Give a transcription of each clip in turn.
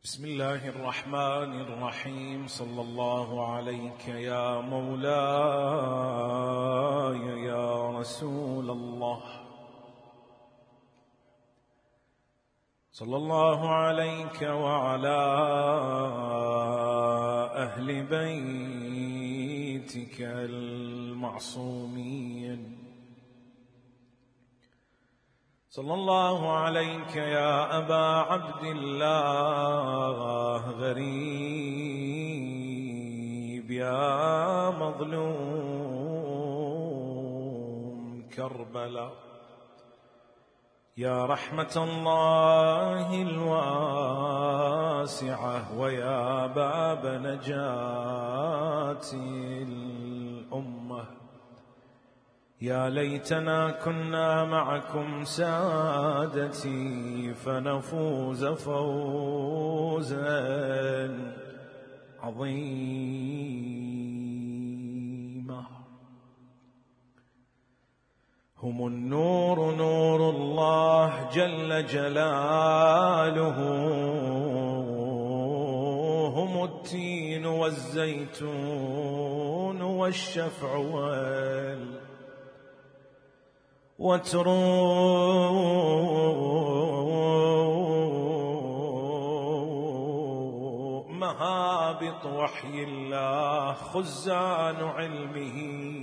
بسم الله الرحمن الرحيم. صلى الله عليك يا مولاي يا رسول الله، صلى الله عليك وعلى أهل بيتك المعصومين، صلى الله عليك يا أبا عبد الله، غريب يا مظلوم كربلاء، يا رحمة الله الواسعة ويا باب نجاة الأمة. يا ليتنا كنا معكم سادتي فنفوز فوزا عظيما. هم النور نور الله جل جلاله، هم التين والزيتون والشفع مهابط وحي الله خزان علمه.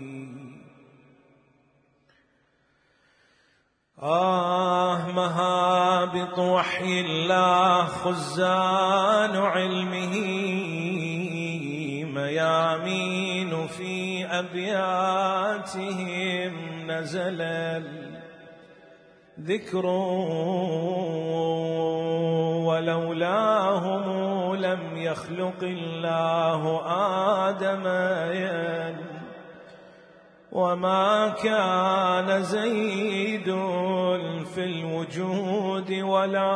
مهابط وحي الله خزان علمه، ميامين في أبياتهم نزل الذكر، ولولاهم لم يخلق الله آدم، وما كان زيد في الوجود ولا.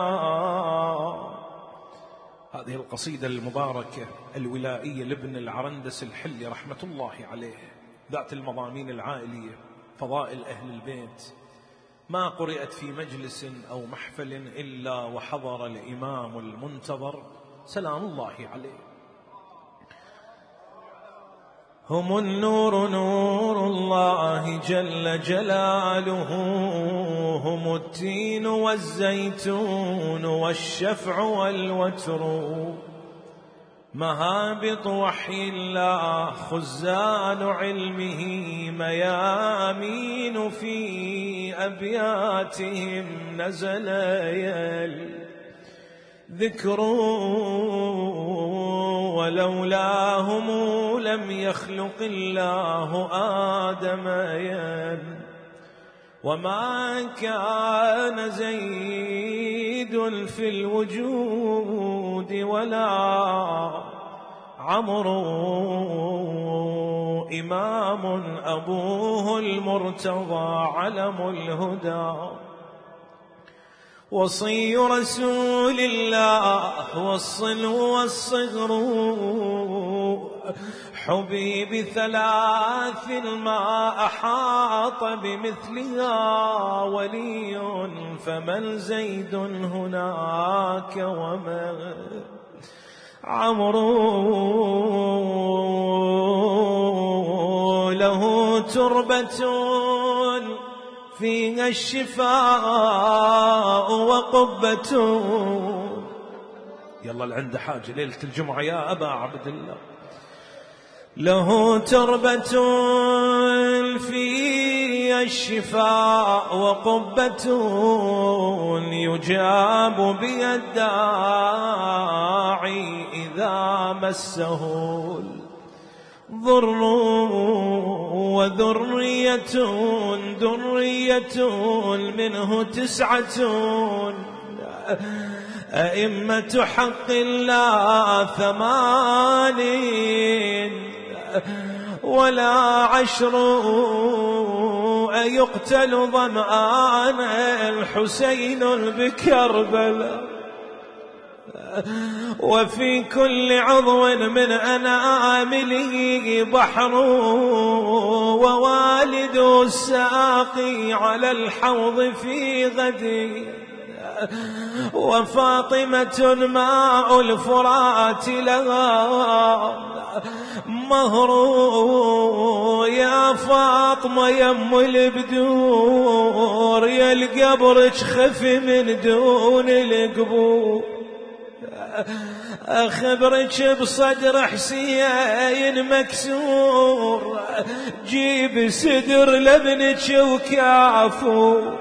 هذه القصيدة المباركة الولائية لابن العرندس الحلي رحمة الله عليه، ذات المضامين العائلية، فضائل أهل البيت، ما قرأت في مجلس أو محفل إلا وحضر الإمام المنتظر سلام الله عليه. هم النور نور الله جل جلاله، هم التين والزيتون والشفع والوتر، مهابط وحي الله خزان علمه، ميامين في أبياتهم نزل الذكر، ولولاهم لم يخلق الله آدم، وما كان زيد في الوجود ولا عمرو، إمام أبوه المرتضى علم الهدى، وصي رسول الله والصلو والصغر، حبيب ثلاث ما أحاط بمثلها ولي، فمن زيد هناك ومن عمرو. له تربة فيها الشفاء وقبة. يلا اللي عنده حاجة ليلة الجمعة يا أبا عبد الله. له تربة فيها الشفاء وقبة، يجاب بها الداعي إذا مسه ضر، وذرية منه 9 أئمة حق لا 8 ولا 10، أيقتل ظمآن الحسين بكربلاء، وفي كل عضو من أنامله بحر، ووالد الساقي على الحوض في غد، وفاطمة ماء الفرات لها مهر، يا فاطمة يم البدور، يا القبر خف من دون القبور. أخبرك بصدر حسين مكسور، جيب سدر لابنك وكافور.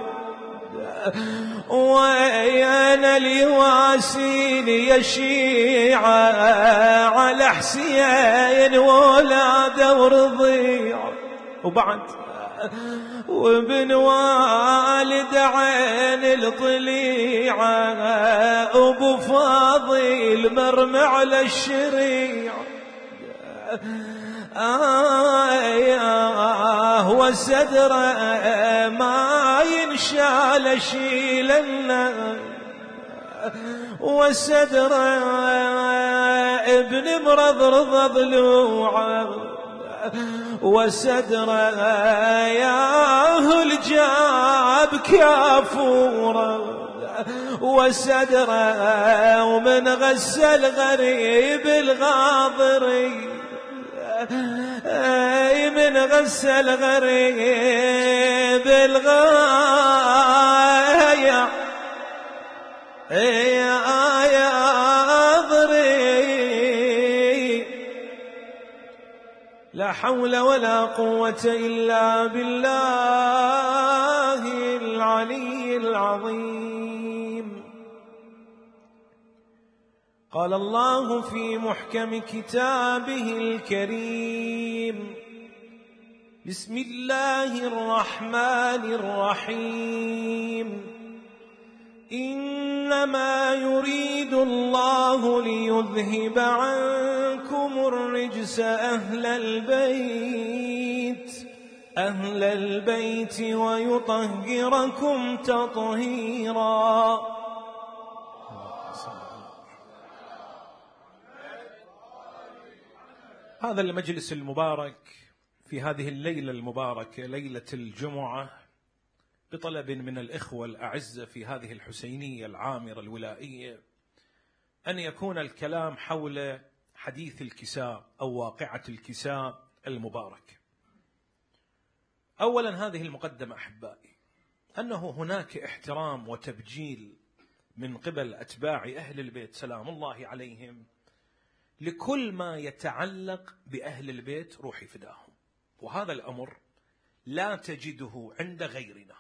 ويانا اليواسين يا شيعة على حسين وولاده ورضيع. وبعد وابن والد عين الطليعة، أبو فاضل مرمى على الشريع. والسدر ما ينشال شيلنا، والسدر ابن مرض ضلوعه، والسدر يا الجاب كافوره، والسدر ومن غسل غريب الغاضري، من غسل غريب الغاية يا ضري. لا حول ولا قوة إلا بالله العلي العظيم. قال الله في محكم كتابه الكريم: بسم الله الرحمن الرحيم. إنما يريد الله ليذهب عنكم الرجس أهل البيت ويطهركم تطهيرا. هذا المجلس المبارك في هذه الليلة المباركة، ليلة الجمعة، بطلب من الإخوة الأعزة في هذه الحسينية العامرة الولائية، أن يكون الكلام حول حديث الكساء أو واقعة الكساء المبارك. أولا هذه المقدمة أحبائي، أنه هناك احترام وتبجيل من قبل أتباع أهل البيت سلام الله عليهم لكل ما يتعلق بأهل البيت روحي فداهم، وهذا الأمر لا تجده عند غيرنا.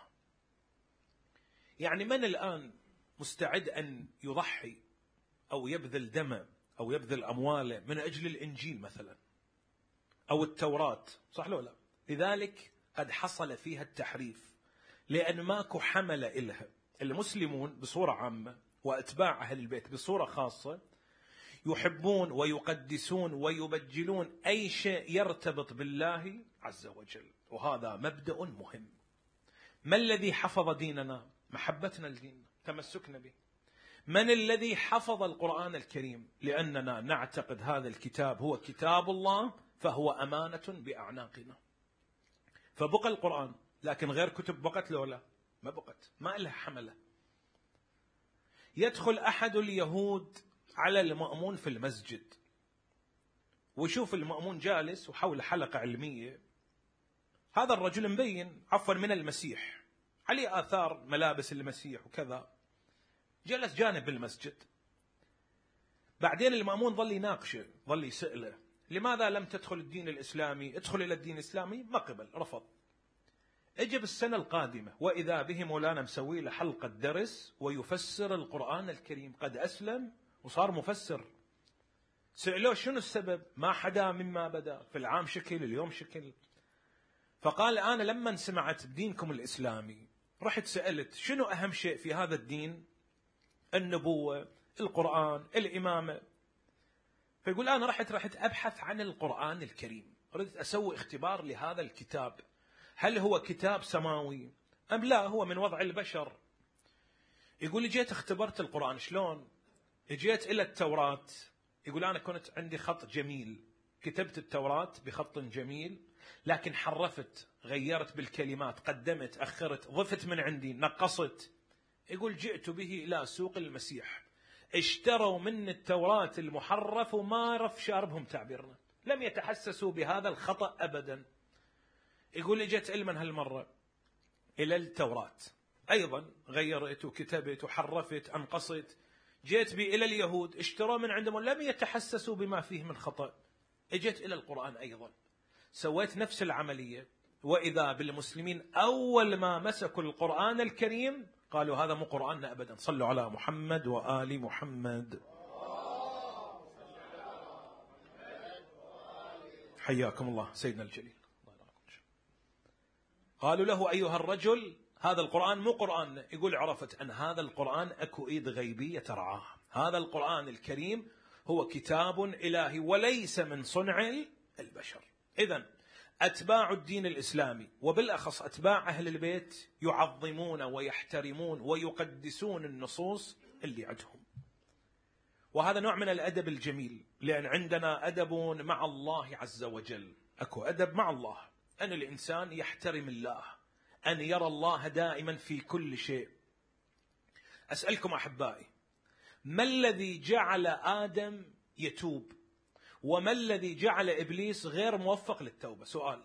يعني من الآن مستعد أن يضحي أو يبذل دمه أو يبذل أمواله من أجل الإنجيل مثلا أو التوراة، صح لو لا؟ لذلك قد حصل فيها التحريف، لأن ماكو حمل إلها. المسلمون بصورة عامة وأتباع أهل البيت بصورة خاصة يحبون ويقدسون ويبجلون أي شيء يرتبط بالله عز وجل، وهذا مبدأ مهم. ما الذي حفظ ديننا؟ محبتنا لديننا، تمسكنا به. من الذي حفظ القرآن الكريم؟ لأننا نعتقد هذا الكتاب هو كتاب الله، فهو أمانة بأعناقنا. فبقى القرآن، لكن غير كتب بقت لولا ما بقت، ما لها حملة. يدخل أحد اليهود على المأمون في المسجد ويشوف المأمون جالس وحول حلقة علمية، هذا الرجل مبين عفوا من المسيح، عليه آثار ملابس المسيح وكذا، جلس جانب المسجد. بعدين المأمون ظل يناقشه، ظل يسأله: لماذا لم تدخل الدين الإسلامي؟ ادخل إلى الدين الإسلامي. ما قبل، رفض. اجى بالسنة القادمة وإذا به مولانا مسوي له حلقة درس ويفسر القرآن الكريم، قد أسلم وصار مفسر. سألوه شنو السبب؟ ما حدا مما بدأ، في العام شكل اليوم شكل. فقال: أنا لما سمعت بدينكم الإسلامي رحت سألت شنو أهم شيء في هذا الدين؟ النبوة، القرآن، الإمامة. فيقول أنا رحت أبحث عن القرآن الكريم، ردت أسوي اختبار لهذا الكتاب، هل هو كتاب سماوي أم لا هو من وضع البشر. يقول جيت اختبرت القرآن. شلون؟ جيت إلى التوراة. يقول أنا كنت عندي خط جميل، كتبت التوراة بخط جميل، لكن حرفت، غيرت بالكلمات، قدمت، أخرت، ضفت من عندي، نقصت. يقول جئت به إلى سوق المسيح، اشتروا من التوراة المحرف وما رف شاربهم تعبيرنا، لم يتحسسوا بهذا الخطأ أبدا. يقول لي جت علما هالمرة إلى التوراة أيضا غيرت وكتبت وحرفت أنقصت، جيت بي إلى اليهود اشتروا من عندهم لم يتحسسوا بما فيه من خطأ، اجت إلى القرآن أيضا سويت نفس العملية، وإذا بالمسلمين أول ما مسكوا القرآن الكريم قالوا هذا مو قرآننا أبدا. صلوا على محمد وآل محمد. حياكم الله سيدنا الجليل. قالوا له أيها الرجل هذا القرآن مو قرآننا. يقول عرفت أن هذا القرآن أكو إيد غيبية ترعاه، هذا القرآن الكريم هو كتاب إلهي وليس من صنع البشر. إذن أتباع الدين الإسلامي وبالأخص أتباع أهل البيت يعظمون ويحترمون ويقدسون النصوص اللي عندهم، وهذا نوع من الأدب الجميل، لأن عندنا أدب مع الله عز وجل، أكو أدب مع الله أن الإنسان يحترم الله، أن يرى الله دائما في كل شيء. أسألكم أحبائي، ما الذي جعل آدم يتوب وما الذي جعل إبليس غير موفق للتوبة؟ سؤال.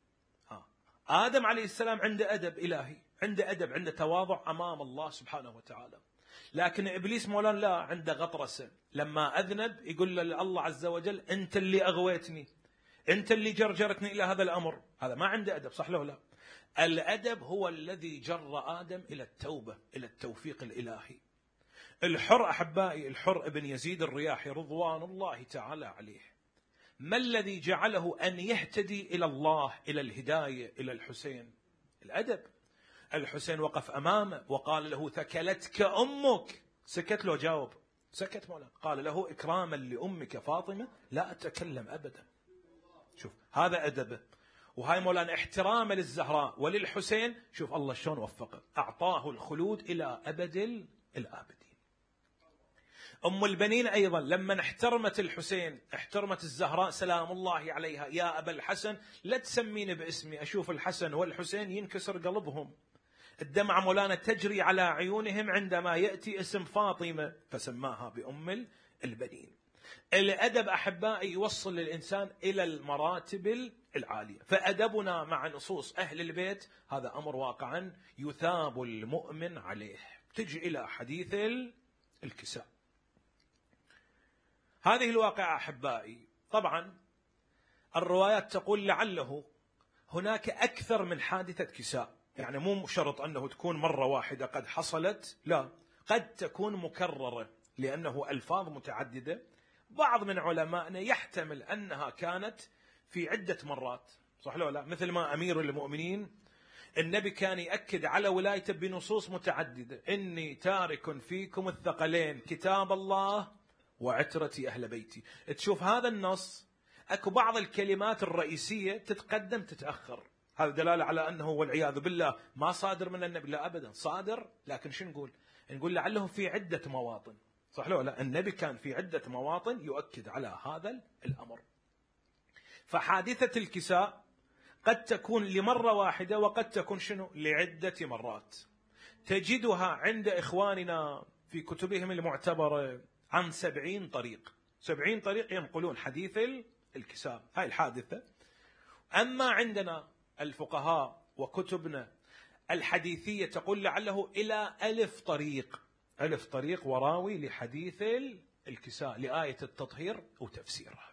آدم عليه السلام عنده أدب إلهي، عنده أدب، عنده تواضع أمام الله سبحانه وتعالى، لكن إبليس مولانا لا، عنده غطرسة. لما أذنب يقول الله عز وجل أنت اللي أغويتني، أنت اللي جرجرتني إلى هذا الأمر. هذا ما عنده أدب، صح له لا؟ الأدب هو الذي جر آدم إلى التوبة، إلى التوفيق الإلهي. الحر أحبائي، الحر ابن يزيد الرياحي رضوان الله تعالى عليه، ما الذي جعله أن يهتدي إلى الله، إلى الهداية، إلى الحسين؟ الأدب. الحسين وقف أمامه وقال له ثكلتك أمك، سكت له جاوب، سكت مولانا، قال له إكراما لأمك فاطمة لا أتكلم أبدا. شوف هذا أدبه، وهاي مولانا احترام للزهراء وللحسين. شوف الله شلون وفقه، أعطاه الخلود إلى أبد الآبدين. أم البنين أيضا لما احترمت الحسين، احترمت الزهراء سلام الله عليها، يا أبا الحسن لا تسميني باسمي، أشوف الحسن والحسين ينكسر قلبهم، الدمعة مولانا تجري على عيونهم عندما يأتي اسم فاطمة، فسماها بأم البنين. الأدب أحبائي يوصل للإنسان إلى المراتب العالية، فأدبنا مع نصوص أهل البيت هذا أمر واقعا يثاب المؤمن عليه. تجي إلى حديث الكساء، هذه الواقعة أحبائي طبعا الروايات تقول لعله هناك أكثر من حادثة كساء، يعني مو شرط أنه تكون مرة واحدة قد حصلت، لا، قد تكون مكررة لأنه ألفاظ متعددة. بعض من علمائنا يحتمل أنها كانت في عدة مرات، صح لا؟ مثل ما أمير المؤمنين النبي كان يأكد على ولايته بنصوص متعددة، إني تارك فيكم الثقلين كتاب الله وعترتي أهل بيتي. تشوف هذا النص أكو بعض الكلمات الرئيسية تتقدم تتأخر، هذا دلالة على أنه والعياذ بالله ما صادر من النبي، لا أبدا صادر، لكن شو نقول لعله في عدة مواطن، صح لا؟ النبي كان في عدة مواطن يؤكد على هذا الأمر. فحادثة الكساء قد تكون لمرة واحدة وقد تكون لعدة مرات. تجدها عند إخواننا في كتبهم المعتبرة عن 70 طريق، 70 طريق ينقلون حديث الكساء، هاي الحادثة. أما عندنا الفقهاء وكتبنا الحديثية تقول لعله إلى 1000 طريق، 1000 طريق وراوي لحديث الكساء لآية التطهير وتفسيرها.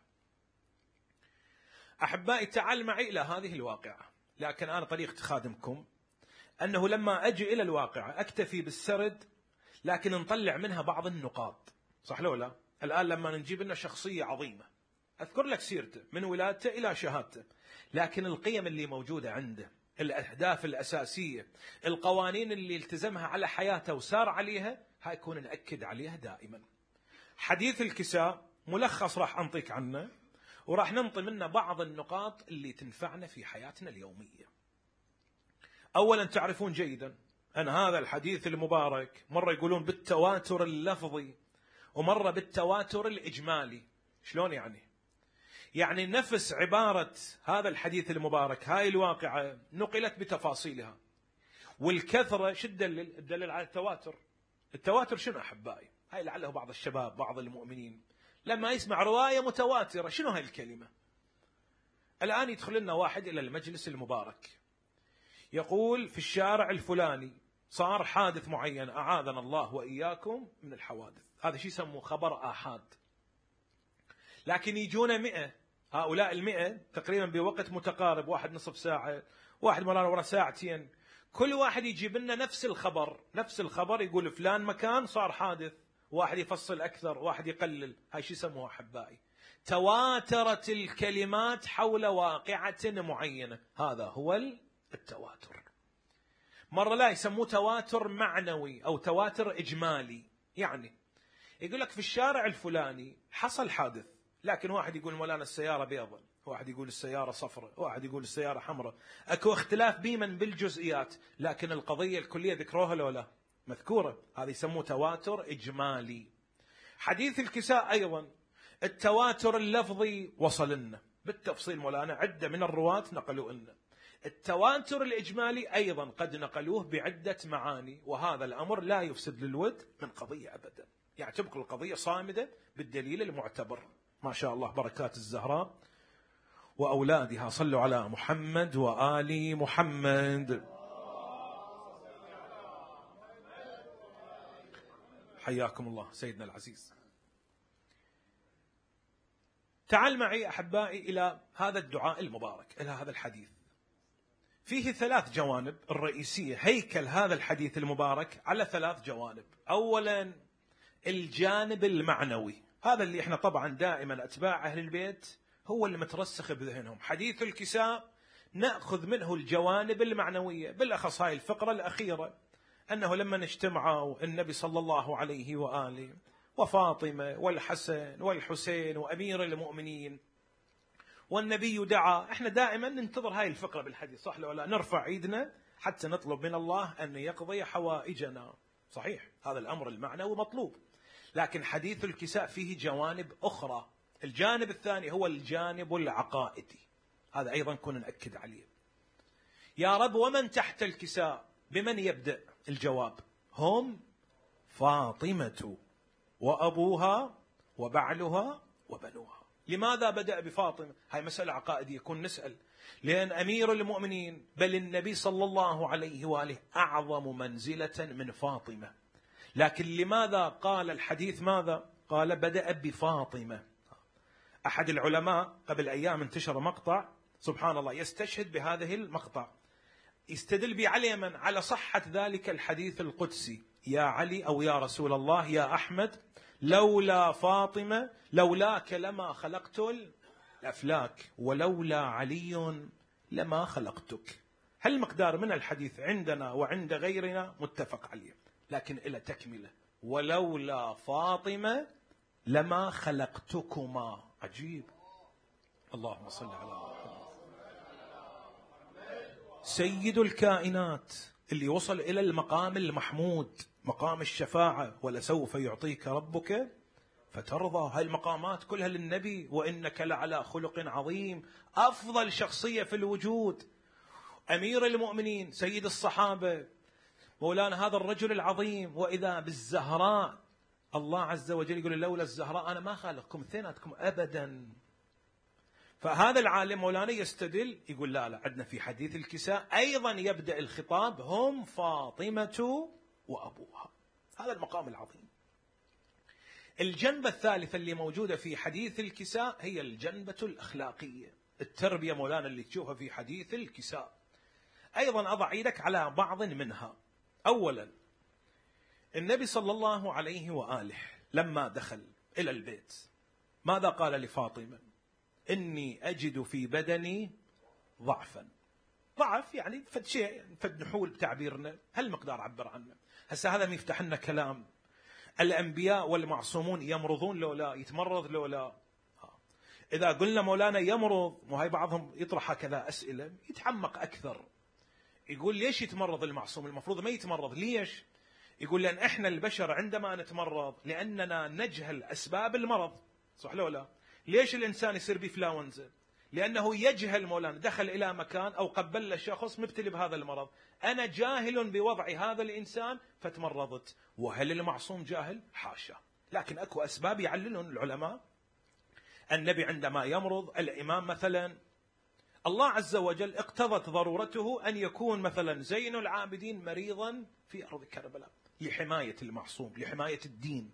أحبائي تعال معي إلى هذه الواقعة، لكن أنا طريقة خادمكم أنه لما أجي إلى الواقعة أكتفي بالسرد، لكن نطلع منها بعض النقاط، صح لو لا؟ الآن لما نجيب لنا شخصية عظيمة أذكر لك سيرته من ولادته إلى شهادته، لكن القيم اللي موجودة عنده، الأهداف الأساسية، القوانين اللي التزمها على حياته وسار عليها، هاي يكون نأكد عليها دائما. حديث الكساء ملخص راح أنطيك عنه، وراح ننطي منه بعض النقاط اللي تنفعنا في حياتنا اليومية. أولا تعرفون جيدا أن هذا الحديث المبارك مرة يقولون بالتواتر اللفظي ومرة بالتواتر الإجمالي. شلون يعني نفس عبارة هذا الحديث المبارك، هاي الواقعة نقلت بتفاصيلها، والكثرة شو الدليل؟ الدليل على التواتر. التواتر شنو أحبائي؟ هاي لعله بعض الشباب بعض المؤمنين لما يسمع رواية متواترة شنو هاي الكلمة؟ الآن يدخل لنا واحد إلى المجلس المبارك يقول في الشارع الفلاني صار حادث معين، أعاذنا الله وإياكم من الحوادث، هذا شيء يسموه خبر آحاد. لكن يجون 100، هؤلاء 100 تقريبا بوقت متقارب، واحد نصف ساعة، واحد مرة ورا ساعتين، كل واحد يجيب لنا نفس الخبر يقول فلان مكان صار حادث، واحد يفصل أكثر واحد يقلل. هاي شو يسموها أحبائي؟ تواترت الكلمات حول واقعة معينة، هذا هو التواتر. مرة لا يسموه تواتر معنوي أو تواتر إجمالي، يعني يقول لك في الشارع الفلاني حصل حادث، لكن واحد يقول مولانا السيارة بيضاء، واحد يقول السيارة صفراء، واحد يقول السيارة حمراء، اكو اختلاف بيمن بالجزئيات، لكن القضية الكلية ذكروها لو لا مذكورة، هذا يسموه تواتر إجمالي. حديث الكساء أيضا التواتر اللفظي وصل لنا بالتفصيل، مولانا عدة من الرواة نقلوا لنا. التواتر الإجمالي أيضا قد نقلوه بعدة معاني، وهذا الأمر لا يفسد للود من قضية أبدا، يعني تبقى القضية صامدة بالدليل المعتبر. ما شاء الله بركات الزهراء وأولادها، صلوا على محمد وآل محمد. حياكم الله سيدنا العزيز. تعال معي أحبائي إلى هذا الدعاء المبارك، إلى هذا الحديث. فيه 3 جوانب الرئيسية، هيكل هذا الحديث المبارك على 3 جوانب. أولا الجانب المعنوي، هذا اللي احنا طبعا دائما أتباع أهل البيت هو اللي مترسخ بذهنهم. حديث الكساء نأخذ منه الجوانب المعنوية، بالأخص هاي الفقرة الأخيرة، أنه لما اجتمعوا النبي صلى الله عليه وآله وفاطمة والحسن والحسين وأمير المؤمنين والنبي دعا، احنا دائما ننتظر هاي الفقرة بالحديث، صح لو لا؟ نرفع ايدنا حتى نطلب من الله أن يقضي حوائجنا، صحيح هذا الأمر المعنوي مطلوب، لكن حديث الكساء فيه جوانب أخرى. الجانب الثاني هو الجانب العقائدي، هذا أيضا كنا نأكد عليه. يا رب ومن تحت الكساء؟ بمن يبدأ؟ الجواب هم فاطمة وأبوها وبعلها وبنوها. لماذا بدأ بفاطمة؟ هاي مسألة عقائدية كن نسأل، لأن أمير المؤمنين بل النبي صلى الله عليه وآله أعظم منزلة من فاطمة، لكن لماذا قال الحديث ماذا؟ قال بدأ بفاطمة. أحد العلماء قبل أيام انتشر مقطع سبحان الله يستشهد بهذه المقطع، يستدل بعلي من على صحة ذلك الحديث القدسي: يا علي أو يا رسول الله يا أحمد لولا فاطمة لولاك لما خلقت الأفلاك ولولا علي لما خلقتك. هالمقدار من الحديث عندنا وعند غيرنا متفق عليه، لكن إلى تكملة: ولولا فاطمة لما خلقتكما. عجيب. اللهم صل على محمد سيد الكائنات اللي وصل إلى المقام المحمود، مقام الشفاعة، ولسوف يعطيك ربك فترضى. هاي المقامات كلها للنبي، وإنك لعلى خلق عظيم، أفضل شخصية في الوجود، أمير المؤمنين، سيد الصحابة، مولانا هذا الرجل العظيم. وإذا بالزهراء الله عز وجل يقول لولا الزهراء أنا ما خالقكم اثنيناتكم أبدا. فهذا العالم مولانا يستدل يقول لا عندنا في حديث الكساء أيضا يبدأ الخطاب هم فاطمة وأبوها، هذا المقام العظيم. الجنبة الثالثة اللي موجودة في حديث الكساء هي الجنبة الأخلاقية، التربية مولانا اللي تشوفها في حديث الكساء. أيضا أضع يدك على بعض منها. أولا النبي صلى الله عليه وآله لما دخل إلى البيت ماذا قال لفاطمة؟ إني أجد في بدني ضعفا. ضعف يعني فد شيء، فد نحول بتعبيرنا، هالمقدار عبر عنه. هسه هذا يفتح لنا كلام الأنبياء والمعصومون يمرضون لو لا؟ يتمرض لو لا؟ إذا قلنا مولانا يمرض، وهي بعضهم يطرح هكذا أسئلة يتعمق أكثر، يقول ليش يتمرض المعصوم؟ المفروض ما يتمرض. ليش؟ يقول لأن إحنا البشر عندما نتمرض لأننا نجهل أسباب المرض، صح لو لا؟ ليش الإنسان يصير بفلاونزا؟ لأنه يجهل مولانا، دخل إلى مكان أو قبل شخص مبتلي بهذا المرض، أنا جاهل بوضع هذا الإنسان فتمرضت. وهل المعصوم جاهل؟ حاشا. لكن أكو أسباب يعللون العلماء. النبي عندما يمرض، الإمام مثلا، الله عز وجل اقتضت ضرورته أن يكون مثلا زين العابدين مريضا في أرض كربلاء لحماية المعصوم، لحماية الدين.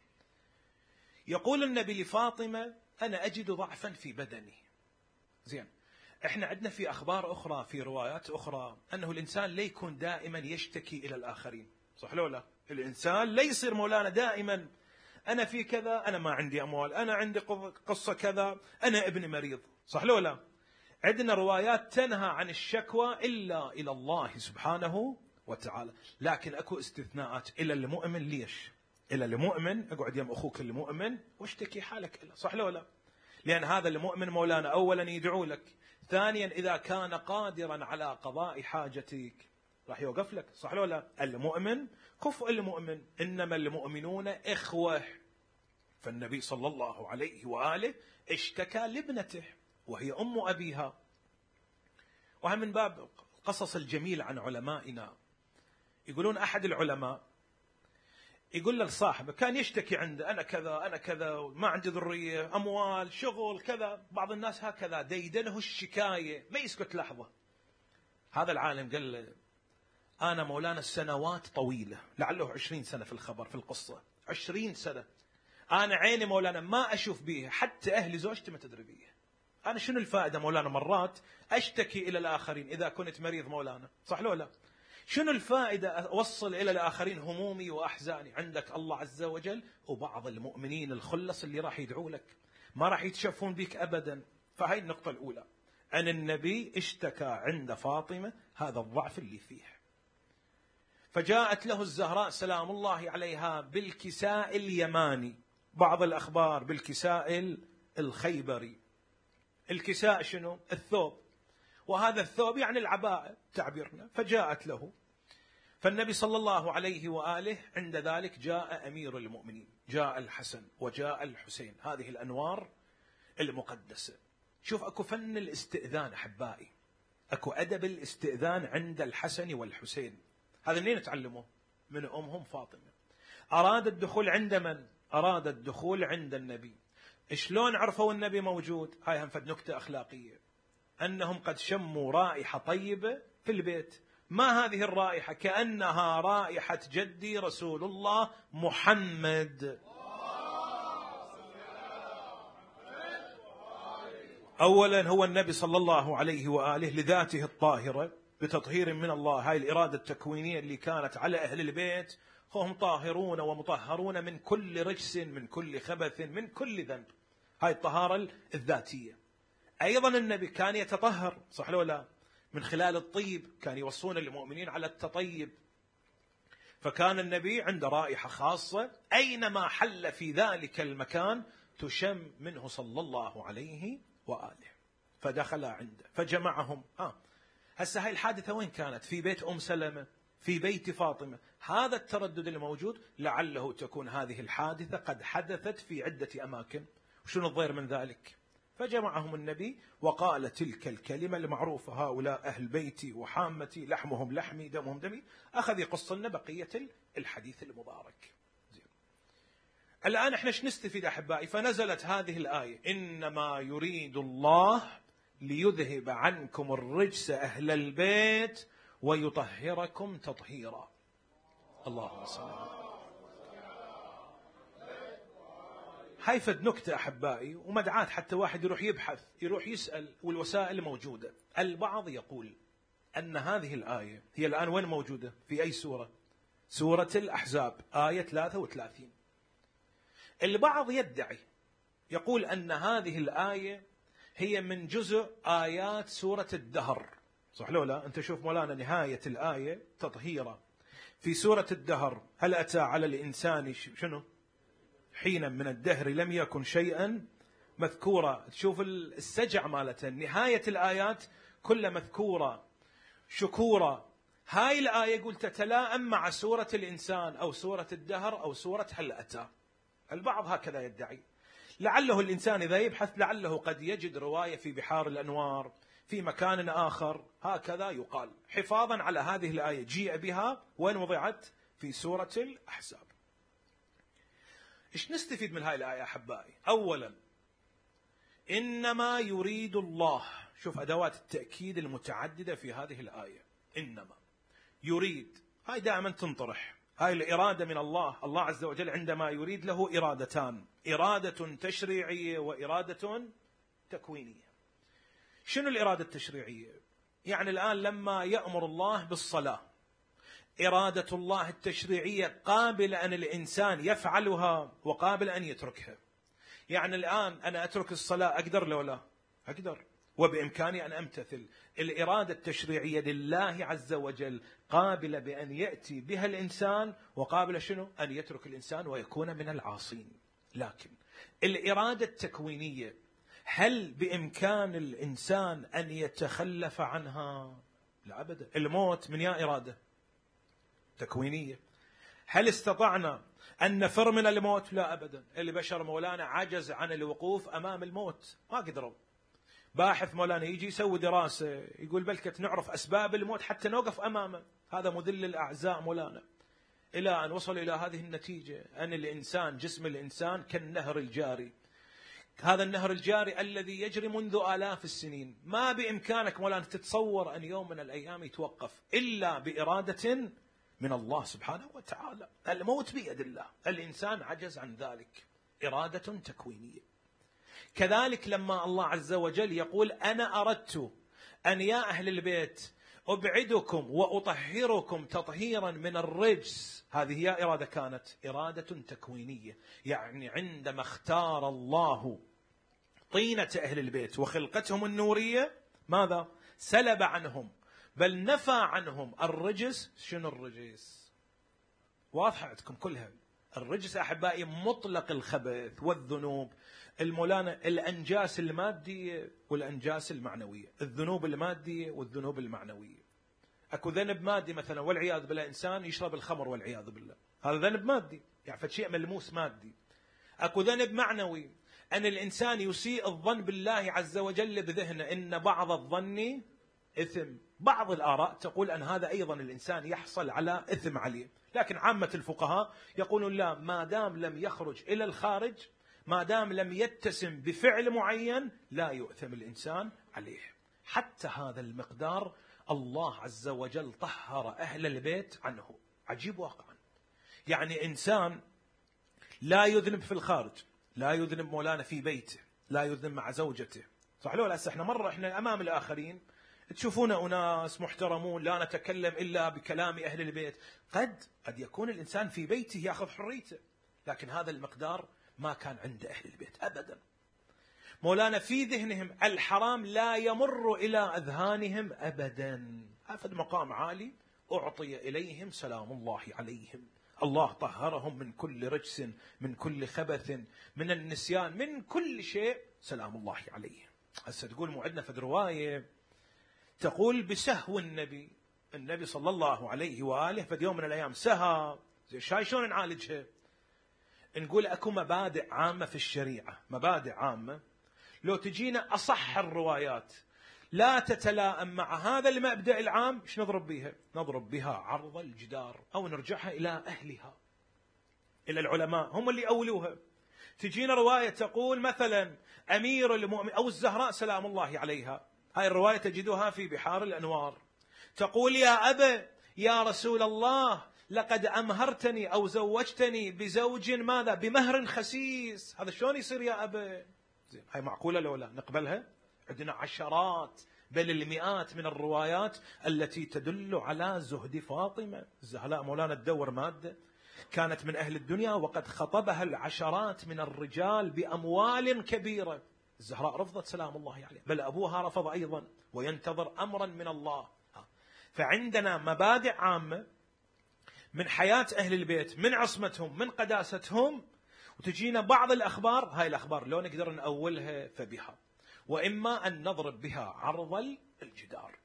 يقول النبي لفاطمة: أنا أجد ضعفا في بدني. زين، احنا عندنا في أخبار أخرى، في روايات أخرى، أنه الإنسان لا يكون دائما يشتكي إلى الآخرين، صح لو لا؟ الإنسان لا يصير مولانا دائما أنا في كذا، أنا ما عندي أموال، أنا عندي قصة كذا، أنا ابني مريض، صح لو لا؟ عندنا روايات تنهى عن الشكوى إلا إلى الله سبحانه وتعالى. لكن أكو استثناءات إلى المؤمن. ليش؟ إلى المؤمن اقعد يم أخوك المؤمن واشتكي حالك إلا، صح لو لا؟ لأن هذا المؤمن مولانا أولا يدعو لك، ثانيا إذا كان قادرا على قضاء حاجتك راح يوقف لك، صح لو لا؟ المؤمن كفء المؤمن، إنما المؤمنون إخوة. فالنبي صلى الله عليه وآله اشتكى لابنته وهي أم أبيها. وهم من باب القصص الجميل عن علمائنا، يقولون أحد العلماء يقول لصاحبه كان يشتكي عنده: أنا كذا أنا كذا، ما عندي ذرية، أموال، شغل، كذا. بعض الناس هكذا ديدنه الشكاية، ما يسكت لحظة. هذا العالم قال له: أنا مولانا السنوات طويلة، لعله 20 سنة في الخبر في القصة، 20 سنة أنا عيني مولانا ما أشوف بيها، حتى أهلي زوجتي ما تدري بيها. أنا شنو الفائدة مولانا؟ مرات أشتكي إلى الآخرين إذا كنت مريض مولانا، صح لو لا؟ شنو الفائدة أوصل إلى الآخرين همومي وأحزاني؟ عندك الله عز وجل وبعض المؤمنين الخلص اللي راح يدعوا لك، ما راح يتشفون بك أبدا. فهي النقطة الأولى، أن النبي اشتكى عند فاطمة هذا الضعف اللي فيه. فجاءت له الزهراء سلام الله عليها بالكساء اليماني، بعض الأخبار بالكساء الخيبري. الكساء شنو؟ الثوب، وهذا الثوب يعني العباءة تعبيرنا. فجاءت له، فالنبي صلى الله عليه وآله عند ذلك جاء أمير المؤمنين، جاء الحسن وجاء الحسين، هذه الأنوار المقدسة. شوف أكو فن الاستئذان أحبائي، أكو أدب الاستئذان عند الحسن والحسين. هذا منين نتعلمه؟ من أمهم فاطمة. أراد الدخول عند من؟ أراد الدخول عند النبي. شلون عرفوا النبي موجود؟ هاي هم فد نكتة أخلاقية، أنهم قد شموا رائحة طيبة في البيت. ما هذه الرائحة؟ كأنها رائحة جدي رسول الله محمد. أولا هو النبي صلى الله عليه وآله لذاته الطاهرة بتطهير من الله، هاي الإرادة التكوينية اللي كانت على أهل البيت، هم طاهرون ومطهرون من كل رجس، من كل خبث، من كل ذنب. هاي الطهارة الذاتية. أيضا النبي كان يتطهر، صح لو لا؟ من خلال الطيب، كان يوصون المؤمنين على التطيب. فكان النبي عنده رائحة خاصة، أينما حل في ذلك المكان تشم منه صلى الله عليه وآله. فدخل عنده فجمعهم. هسه هاي الحادثة وين كانت؟ في بيت أم سلمة، في بيت فاطمة. هذا التردد الموجود لعله تكون هذه الحادثة قد حدثت في عدة أماكن. وشنو الضير من ذلك؟ فجمعهم النبي وقال تلك الكلمة المعروفة: هؤلاء أهل بيتي وحامتي، لحمهم لحمي دمهم دمي. أخذ يقص لنا بقية الحديث المبارك. زين. الآن احنا ايش نستفيد أحبائي؟ فنزلت هذه الآية: إنما يريد الله ليذهب عنكم الرجس أهل البيت ويطهركم تطهيرا. اللهم صل على محمد. هاي فد نكتة أحبائي ومدعاة حتى واحد يروح يبحث، يروح يسأل، والوسائل موجودة. البعض يقول أن هذه الآية هي الآن وين موجودة؟ في أي سورة؟ سورة الأحزاب آية 33. البعض يدعي يقول أن هذه الآية هي من جزء آيات سورة الدهر، صح لو لا؟ أنت شوف مولانا نهاية الآية تطهيرا في سورة الدهر: هل أتى على الإنسان شنو؟ حين من الدهر لم يكن شيئا مذكورا. تشوف السجع مالته، نهاية الآيات كلها مذكورة شكورا. هاي الآية قلت تتلائم مع سورة الإنسان أو سورة الدهر أو سورة هل أتى. البعض هكذا يدعي، لعله الإنسان إذا يبحث لعله قد يجد رواية في بحار الأنوار في مكان آخر هكذا يقال، حفاظا على هذه الآية جيء بها وين وضعت؟ في سورة الأحزاب. إيش نستفيد من هاي الآية أحبائي؟ أولا إنما يريد الله، شوف أدوات التأكيد المتعددة في هذه الآية، إنما يريد، هاي دائما تنطرح، هاي الإرادة من الله. الله عز وجل عندما يريد له إرادتان، إرادة تشريعية وإرادة تكوينية. شنو الإرادة التشريعية؟ يعني الآن لما يأمر الله بالصلاة، إرادة الله التشريعية قابل أن الإنسان يفعلها وقابل أن يتركها. يعني الآن أنا أترك الصلاة أقدر لو لا؟ أقدر، وبإمكاني أن أمتثل. الإرادة التشريعية لله عز وجل قابلة بأن يأتي بها الإنسان، وقابلة شنو؟ أن يترك الإنسان ويكون من العاصين. لكن الإرادة التكوينية هل بإمكان الإنسان أن يتخلف عنها؟ لا أبدا. الموت من يا إرادة تكوينية. هل استطعنا أن نفر من الموت؟ لا أبدا. البشر مولانا عجز عن الوقوف أمام الموت، ما قدروا. باحث مولانا يجي يسوي دراسة يقول بلكت نعرف أسباب الموت حتى نوقف أمامه، هذا مذل الأعزاء مولانا، إلى أن وصل إلى هذه النتيجة أن الإنسان، جسم الإنسان كالنهر الجاري. هذا النهر الجاري الذي يجري منذ آلاف السنين، ما بإمكانك مولانا تتصور أن يوم من الأيام يتوقف إلا بإرادة من الله سبحانه وتعالى. الموت بيد الله، الإنسان عجز عن ذلك، إرادة تكوينية. كذلك لما الله عز وجل يقول أنا أردت أن يا أهل البيت أبعدكم وأطهركم تطهيرا من الرجس، هذه هي إرادة كانت إرادة تكوينية. يعني عندما اختار الله طينة أهل البيت وخلقتهم النورية، ماذا؟ سلب عنهم بل نفى عنهم الرجس. شنو الرجس؟ واضحة عندكم كلها. الرجس أحبائي مطلق الخبث والذنوب، المولانا الأنجاس المادية والأنجاس المعنوية، الذنوب المادية والذنوب المعنوية. أكو ذنب مادي مثلا والعياذ بالله، إنسان يشرب الخمر والعياذ بالله، هذا ذنب مادي، يعني فشيء ملموس مادي. أكو ذنب معنوي، أن الإنسان يسيء الظن بالله عز وجل بذهنه، إن بعض الظن إثم. بعض الآراء تقول أن هذا أيضا الإنسان يحصل على إثم عليه، لكن عامة الفقهاء يقولون لا، ما دام لم يخرج إلى الخارج، ما دام لم يتسم بفعل معين، لا يؤثم الإنسان عليه. حتى هذا المقدار الله عز وجل طهر أهل البيت عنه. عجيب واقعا. يعني إنسان لا يذنب في الخارج، لا يذنب مولانا في بيته، لا يذنب مع زوجته، صح لو لا؟ احنا أمام الآخرين تشوفون أناس محترمون، لا نتكلم إلا بكلام أهل البيت. قد يكون الإنسان في بيته يأخذ حريته، لكن هذا المقدار ما كان عند أهل البيت أبدا. مولانا في ذهنهم الحرام لا يمر إلى أذهانهم أبدا. هذا مقام عالي أعطي إليهم سلام الله عليهم. الله طهرهم من كل رجس، من كل خبث، من النسيان، من كل شيء، سلام الله عليهم. هسه تقول موعدنا في رواية تقول بسهو النبي صلى الله عليه وآله في يوم من الأيام سهى. شاي شلون نعالجها؟ نقول أكو مبادئ عامة في الشريعة، مبادئ عامة لو تجينا أصح الروايات لا تتلائم مع هذا المبدأ العام، إيش نضرب بها؟ نضرب بها عرض الجدار، أو نرجعها إلى أهلها، إلى العلماء، هم اللي أولوها. تجينا رواية تقول مثلا أمير المؤمن أو الزهراء سلام الله عليها، هاي الرواية تجدها في بحار الأنوار، تقول يا أبا يا رسول الله لقد أمهرتني أو زوجتني بزوج ماذا؟ بمهر خسيس. هذا شلون يصير يا أبا؟ هاي معقولة لو لا نقبلها؟ عندنا عشرات بل المئات من الروايات التي تدل على زهد فاطمة الزهراء. مولانا تدور مادة كانت من أهل الدنيا وقد خطبها العشرات من الرجال بأموال كبيرة، الزهراء رفضت سلام الله عليها، بل أبوها رفض أيضا وينتظر أمرا من الله. فعندنا مبادئ عامة من حياة أهل البيت، من عصمتهم، من قداستهم، وتجينا بعض الأخبار، هاي الأخبار لو نقدر نأولها فبها، وإما أن نضرب بها عرض الجدار.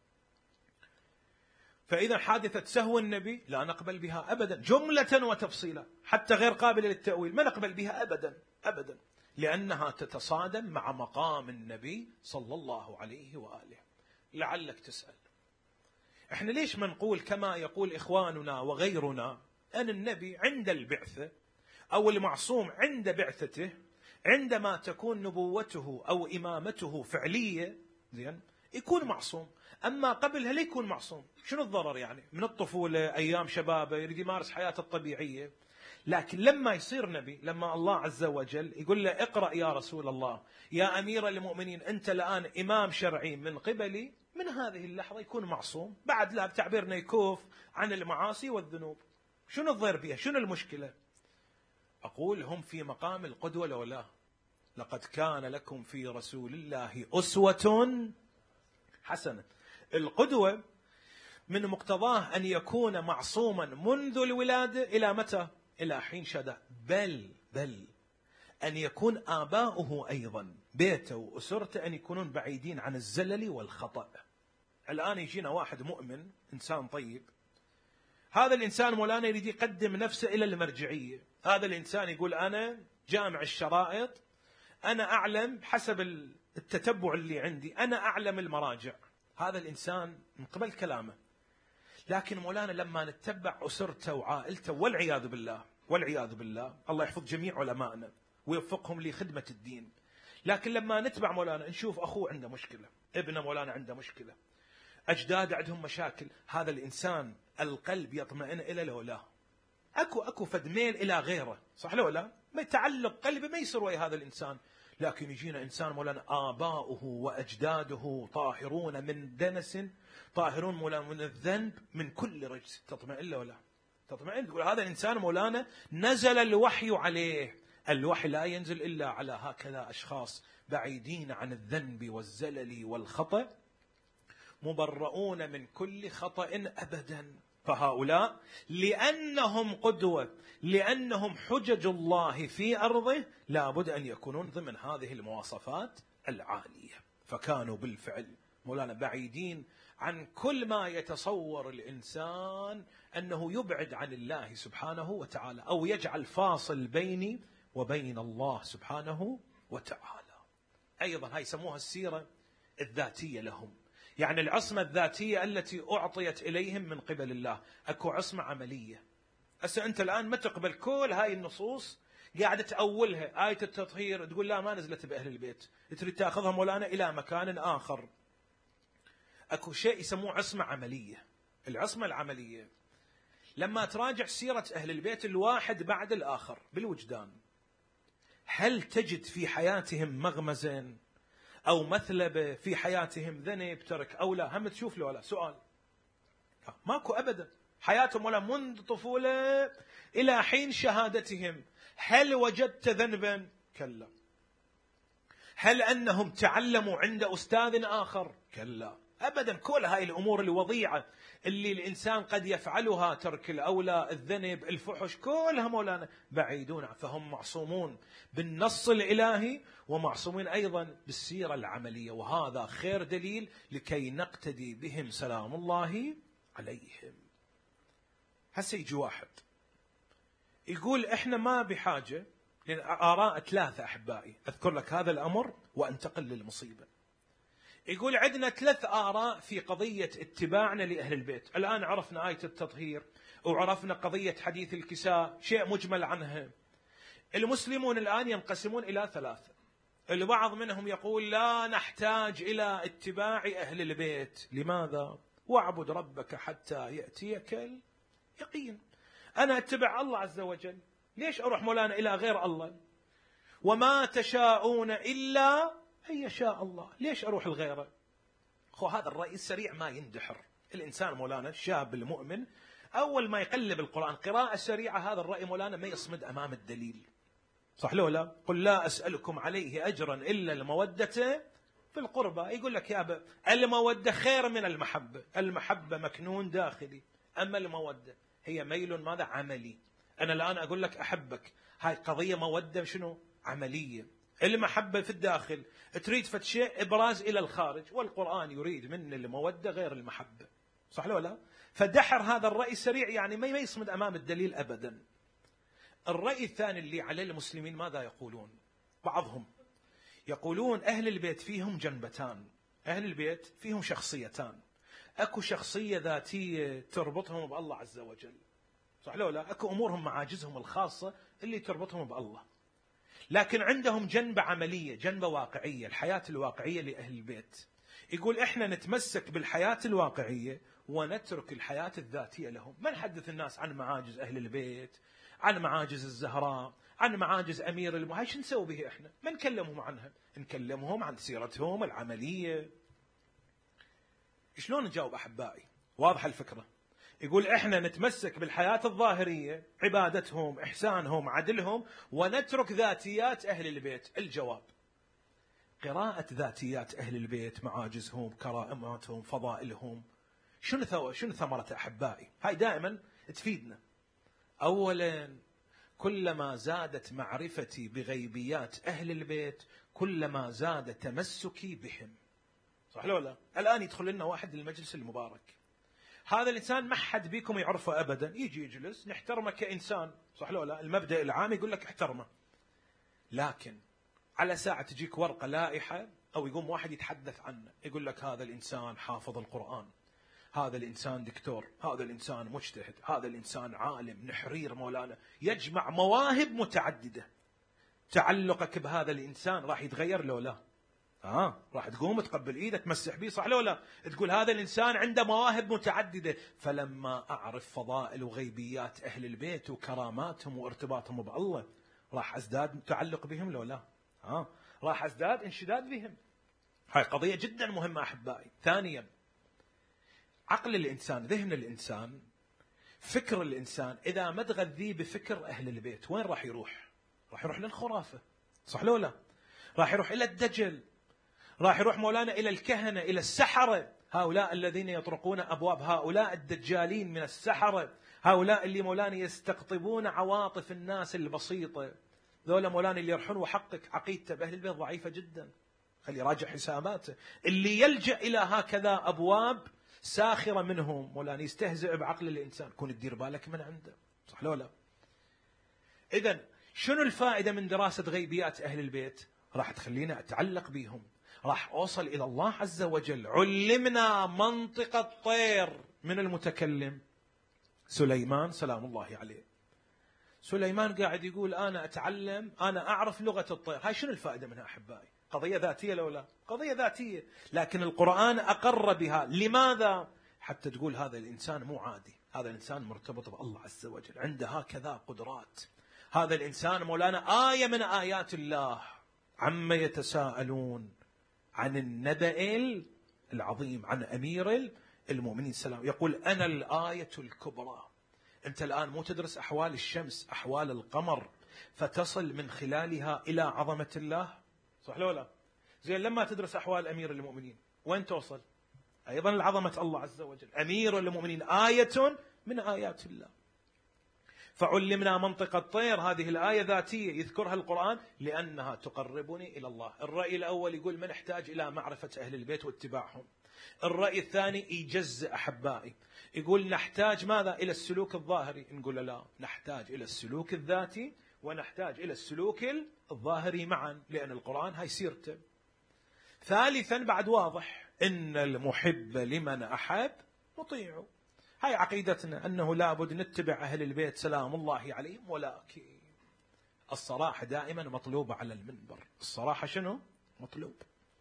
فإذا حادثة سهو النبي لا نقبل بها أبدا جملة وتفصيلا، حتى غير قابلة للتأويل ما نقبل بها أبدا أبدا. لأنها تتصادم مع مقام النبي صلى الله عليه وآله. لعلك تسأل احنا ليش ما نقول كما يقول إخواننا وغيرنا أن النبي عند البعثة أو المعصوم عند بعثته عندما تكون نبوته أو إمامته فعلية زين يكون معصوم، أما قبلها لا يكون معصوم. شنو الضرر يعني؟ من الطفولة أيام شبابه يريد يمارس حياته الطبيعية، لكن لما يصير نبي، لما الله عز وجل يقول له اقرأ يا رسول الله يا أمير المؤمنين أنت الآن إمام شرعي من قبلي، من هذه اللحظة يكون معصوم. بعد لا بتعبيرنا يكوف عن المعاصي والذنوب. شنو الضير بها؟ شنو المشكلة؟ أقول هم في مقام القدوة لو لا. لقد كان لكم في رسول الله أسوة حسنة. القدوة من مقتضاه أن يكون معصوما منذ الولادة إلى متى؟ إلى حين شدة. بل أن يكون آباؤه أيضا بيته وأسرته أن يكونون بعيدين عن الزلل والخطأ. الآن يجينا واحد مؤمن إنسان طيب، هذا الإنسان مولانا يريد يقدم نفسه إلى المرجعية. هذا الإنسان يقول أنا جامع الشرائط، أنا أعلم حسب التتبع اللي عندي، أنا أعلم المراجع. هذا الإنسان من قبل كلامه. لكن مولانا لما نتبع أسرته وعائلته والعياذ بالله الله يحفظ جميع علمائنا ويوفقهم لخدمة الدين، لكن لما نتبع مولانا نشوف أخوه عنده مشكلة، ابنه مولانا عنده مشكلة، أجداد عندهم مشاكل، هذا الإنسان القلب يطمئن إلى لو لا أكو فدميل إلى غيره، صح لو لا؟ ما يتعلق قلبه ما يصير ويا هذا الإنسان. لكن يجينا إنسان مولانا آباؤه وأجداده طاهرون من دنس، طاهرون مولانا من الذنب، من كل رجس، تطمئن له ولا تطمئن؟ تقول هذا الإنسان مولانا نزل الوحي عليه. الوحي لا ينزل إلا على هكذا أشخاص بعيدين عن الذنب والزلل والخطأ، مبرؤون من كل خطأ أبدا. فهؤلاء لأنهم قدوة، لأنهم حجج الله في أرضه، لابد أن يكونون ضمن هذه المواصفات العالية. فكانوا بالفعل مولانا بعيدين عن كل ما يتصور الإنسان أنه يبعد عن الله سبحانه وتعالى أو يجعل فاصل بيني وبين الله سبحانه وتعالى. أيضا هاي يسموها السيرة الذاتية لهم، يعني العصمة الذاتية التي أعطيت إليهم من قبل الله. أكو عصمة عملية. أنت الآن ما تقبل كل هاي النصوص قاعدة تأولها. آية التطهير تقول لا ما نزلت بأهل البيت، تريد تأخذها مولانا إلى مكان آخر. أكو شيء يسموه عصمة عملية. العصمة العملية لما تراجع سيرة أهل البيت الواحد بعد الآخر بالوجدان، هل تجد في حياتهم مغمزين أو مثلبة، في حياتهم ذنب ترك أو لا؟ هم تشوف له ولا سؤال؟ ماكو أبدا. حياتهم ولا منذ طفولة إلى حين شهادتهم. هل وجدت ذنبا؟ كلا. هل أنهم تعلموا عند أستاذ آخر؟ كلا أبدا. كل هاي الأمور الوضيعة اللي الإنسان قد يفعلها، ترك الأولى، الذنب، الفحش، كلها مولانا بعيدون. فهم معصومون بالنص الإلهي ومعصومين أيضا بالسيرة العملية، وهذا خير دليل لكي نقتدي بهم سلام الله عليهم. هسه يجي واحد يقول إحنا ما بحاجة، لأن آراء ثلاثة أحبائي أذكر لك هذا الأمر وأنتقل للمصيبة. يقول عندنا 3 آراء في قضية اتباعنا لأهل البيت. الآن عرفنا آية التطهير وعرفنا قضية حديث الكساء، شيء مجمل عنها. المسلمون الآن ينقسمون إلى 3. البعض منهم يقول لا نحتاج إلى اتباع أهل البيت. لماذا؟ واعبد ربك حتى يأتيك اليقين. أنا أتبع الله عز وجل، ليش أروح مولانا إلى غير الله؟ وما تشاءون إلا أن يشاء الله، ليش أروح الغيره؟ هذا الرأي السريع ما يندحر. الإنسان مولانا الشاب المؤمن أول ما يقلب القرآن قراءة سريعة، هذا الرأي مولانا ما يصمد أمام الدليل، صح لو لا؟ قل لا أسألكم عليه أجرا إلا المودة في القربى. يقول لك يا أبا المودة خير من المحبة. المحبة مكنون داخلي، أما المودة هي ميل ماذا؟ عملي. أنا الآن أقول لك أحبك، هاي قضية مودة شنو؟ عملية. المحبة في الداخل، تريد فتشيء إبراز إلى الخارج، والقرآن يريد من المودة غير المحبة، صح لو لا؟ فدحر هذا الرأي السريع يعني ما يصمد أمام الدليل أبدا. الرأي الثاني اللي عليه المسلمين ماذا يقولون؟ بعضهم يقولون أهل البيت فيهم جنبتان، أهل البيت فيهم شخصيتان، أكو شخصية ذاتية تربطهم بالله عز وجل، صح لو لا؟ أكو أمورهم معاجزهم الخاصة اللي تربطهم بالله، لكن عندهم جنبة عملية، جنبة واقعية، الحياة الواقعية لأهل البيت. يقول إحنا نتمسك بالحياة الواقعية ونترك الحياة الذاتية لهم. ما نحدث الناس عن معاجز أهل البيت، عن معاجز الزهراء، عن معاجز أمير المؤمنين، هاي شو نسوي به إحنا؟ ما نكلمهم عنها، نكلمهم عن سيرتهم العملية. شلون نجاوب أحبائي؟ واضحة الفكرة. يقول إحنا نتمسك بالحياة الظاهرية، عبادتهم، إحسانهم، عدلهم، ونترك ذاتيات أهل البيت. الجواب: قراءة ذاتيات أهل البيت، معاجزهم، كراماتهم، فضائلهم، شنو ثمرة أحبائي؟ هاي دائما تفيدنا. أولا، كلما زادت معرفتي بغيبيات أهل البيت كلما زاد تمسكي بهم، صح لو لا؟ الآن يدخل لنا واحد للمجلس المبارك، هذا الإنسان ما حد بيكم يعرفه أبدا، يجي يجلس نحترمه كإنسان، صح لو لا؟ المبدأ العام يقول لك احترمه، لكن على ساعة تجيك ورقة لائحة أو يقوم واحد يتحدث عنه، يقول لك هذا الإنسان حافظ القرآن، هذا الإنسان دكتور، هذا الإنسان مجتهد، هذا الإنسان عالم نحرير مولانا، يجمع مواهب متعددة. تعلقك بهذا الإنسان راح يتغير لو لا؟ راح تقوم تقبل إيده تمسح به، صح لو لا؟ تقول هذا الإنسان عنده مواهب متعددة. فلما أعرف فضائل وغيبيات أهل البيت وكراماتهم وارتباطهم بالله راح أزداد تعلق بهم لو لا؟ راح أزداد انشداد بهم. هاي قضية جدا مهمة أحبائي. ثانيا، عقل الإنسان، ذهن الإنسان، فكر الإنسان إذا ما تغذيه بفكر أهل البيت وين راح يروح؟ راح يروح للخرافة، صح لو لا؟ راح يروح إلى الدجل، راح يروح مولانا إلى الكهنة، إلى السحرة، هؤلاء الذين يطرقون أبواب هؤلاء الدجالين من السحرة، هؤلاء اللي مولانا يستقطبون عواطف الناس البسيطة، ذولا مولانا اللي يرحون وحقك عقيدته بأهل البيت ضعيفة جدا، خلي يراجع حساباته. اللي يلجأ إلى هكذا أبواب ساخرة منهم مولانا يستهزئ بعقل الإنسان، كون تدير بالك من عنده، صح لو لا؟ إذن شنو الفائدة من دراسة غيبيات أهل البيت؟ راح تخلينا أتعلق بهم، راح أوصل إلى الله عز وجل. علمنا منطق الطير من المتكلم سليمان سلام الله عليه. سليمان قاعد يقول أنا أتعلم، أنا أعرف لغة الطير. هاي شنو الفائدة منها أحبائي؟ قضية ذاتية لو لا؟ قضية ذاتية، لكن القرآن أقر بها. لماذا؟ حتى تقول هذا الإنسان مو عادي، هذا الإنسان مرتبط بالله عز وجل، عنده هكذا قدرات، هذا الإنسان مولانا آية من آيات الله. عما يتساءلون عن النبأ العظيم، عن أمير المؤمنين سلام، يقول أنا الآية الكبرى. أنت الآن مو تدرس أحوال الشمس، أحوال القمر، فتصل من خلالها إلى عظمة الله، صح لو لا؟ زين لما تدرس أحوال أمير المؤمنين وين توصل؟ أيضا العظمة الله عز وجل. أمير المؤمنين آية من آيات الله. فعلمنا منطق الطير، هذه الآية ذاتية يذكرها القرآن لأنها تقربني إلى الله. الرأي الأول يقول ما نحتاج إلى معرفة أهل البيت واتباعهم. الرأي الثاني يجزء أحبائي، يقول نحتاج ماذا؟ إلى السلوك الظاهري. نقول لا، نحتاج إلى السلوك الذاتي ونحتاج إلى السلوك الظاهري معا، لأن القرآن هاي سيرته. ثالثا بعد واضح، إن المحب لمن أحب مطيعه. هاي عقيدتنا أنه لابد نتبع أهل البيت سلام الله عليهم، ولكن الصراحة دائما مطلوبة على المنبر. الصراحة شنو؟ مطلوب.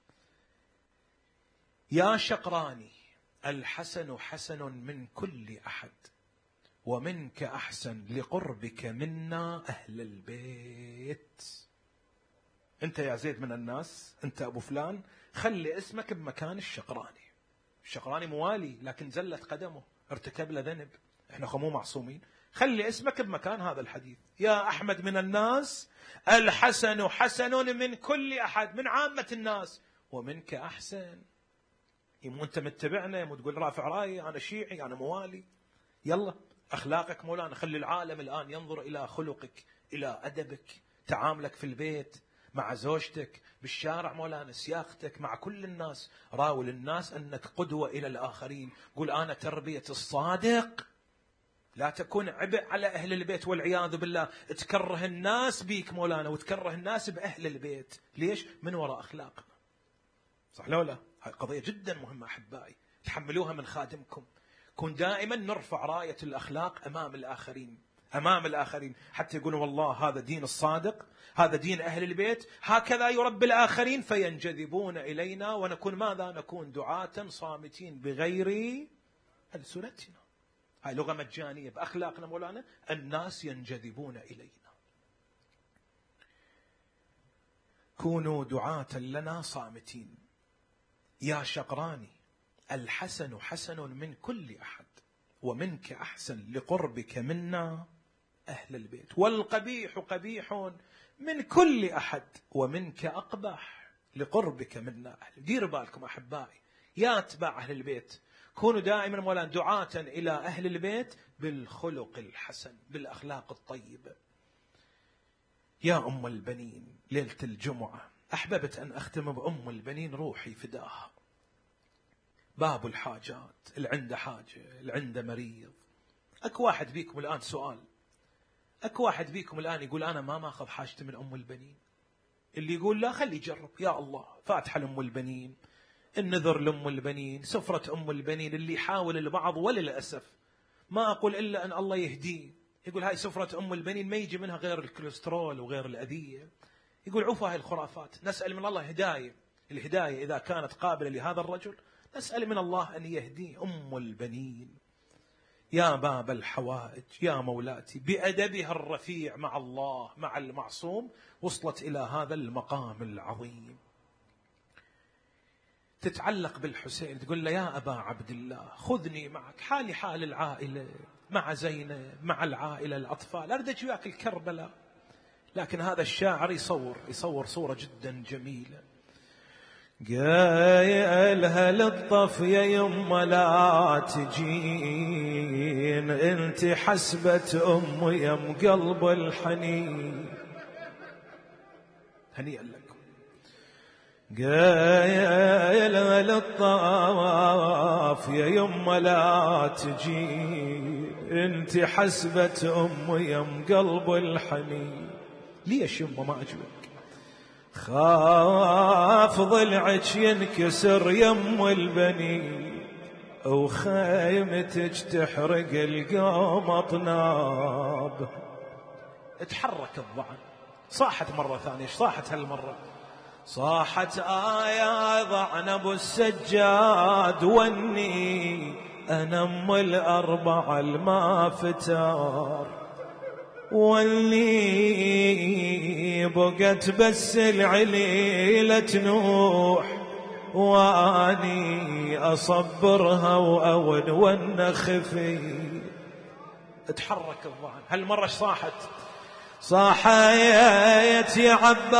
يا شقراني الحسن حسن من كل أحد ومنك أحسن لقربك منا أهل البيت. أنت يا زيد من الناس، أنت أبو فلان، خلي اسمك بمكان الشقراني. الشقراني موالي لكن زلت قدمه، ارتكب له ذنب، احنا مو معصومين، خلي اسمك بمكان هذا الحديث. يا أحمد من الناس الحسن حسن من كل أحد، من عامة الناس، ومنك أحسن. يمو أنت متبعنا، يمو تقول رافع رأيي، أنا شيعي، أنا موالي، يلا أخلاقك مولانا، خلي العالم الآن ينظر إلى خلقك، إلى أدبك، تعاملك في البيت مع زوجتك، بالشارع مولانا، سياقتك مع كل الناس. راول الناس أنك قدوة إلى الآخرين. قول أنا تربية الصادق لا تكون عبء على أهل البيت والعياذ بالله، تكره الناس بيك مولانا وتكره الناس بأهل البيت. ليش؟ من وراء أخلاقنا. صح لو لا؟ هاي قضية جدا مهمة أحبائي، تحملوها من خادمكم. كون دائما نرفع راية الأخلاق أمام الآخرين حتى يقولوا والله هذا دين الصادق، هذا دين أهل البيت، هكذا يربي الآخرين فينجذبون إلينا، ونكون ماذا؟ نكون دعاة صامتين بغير ألسنتنا. هاي لغة مجانية بأخلاقنا مولانا، الناس ينجذبون إلينا. كونوا دعاة لنا صامتين. يا شقراني الحسن حسن من كل أحد، ومنك أحسن لقربك منا أهل البيت، والقبيح قبيح من كل أحد، ومنك أقبح لقربك منا أهل. دير بالكم أحبائي يا أتباع أهل البيت، كونوا دائما مولانا دعاة إلى أهل البيت بالخلق الحسن، بالأخلاق الطيبة. يا أم البنين، ليلة الجمعة أحببت أن أختم بأم البنين، روحي فداها. باب الحاجات، اللي عنده حاجة، اللي عنده مريض. أكو واحد بيكم الآن سؤال، أكو واحد بيكم الآن يقول أنا ما أخذ حاجتي من أم البنين. اللي يقول لا خلي يجرب، يا الله فاتحة لأم البنين، النذر لأم البنين، سفرة أم البنين. اللي يحاول البعض وللأسف ما أقول إلا أن الله يهديه، يقول هاي سفرة أم البنين ما يجي منها غير الكوليسترول وغير الأذية، يقول عوفوا هاي الخرافات. نسأل من الله هداية، الهداية إذا كانت قابلة لهذا الرجل نسأل من الله أن يهديه. أم البنين يا باب الحوائج، يا مولاتي، بأدبها الرفيع مع الله مع المعصوم وصلت إلى هذا المقام العظيم. تتعلق بالحسين، تقول له يا أبا عبد الله خذني معك، حالي حال العائلة، مع زينب، مع العائلة، الأطفال، أريد أجي وياك الكربلاء. لكن هذا الشاعر يصور صورة جدا جميلة. قايلها للطف يا يما لا تجين، انت حسبة أم يم قلب الحنين. هنيئا لكم. قايلها للطف يا يما لا تجين، انت حسبة أم يم قلب الحنين. ليش يما ما أجوك؟ خاف ضلعك ينكسر يم البنين، وخيمتك تحرق القوم أطناب. اتحرك الضعن، صاحت مرة ثانية. صاحت هالمرة؟ صاحت آيا ضعن أبو السجاد وني، أنا أم الأربعة الما فتار، واللي بقت بس العليلة نوح، واني اصبرها واون والنخفي. اتحرك الظهر. هالمرة صاحت؟ صاحت يا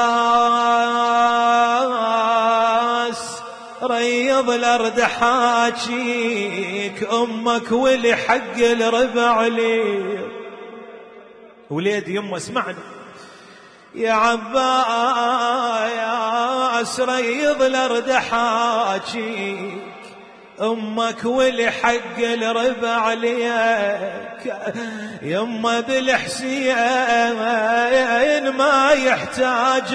عباس ريض الارض حاجيك، امك ولي حق الربع لي. وليدي يمه اسمعني يا عباس ريض الارض حاجيك، امك ولي حق الربع عليك. يما بالحسين ما يحتاج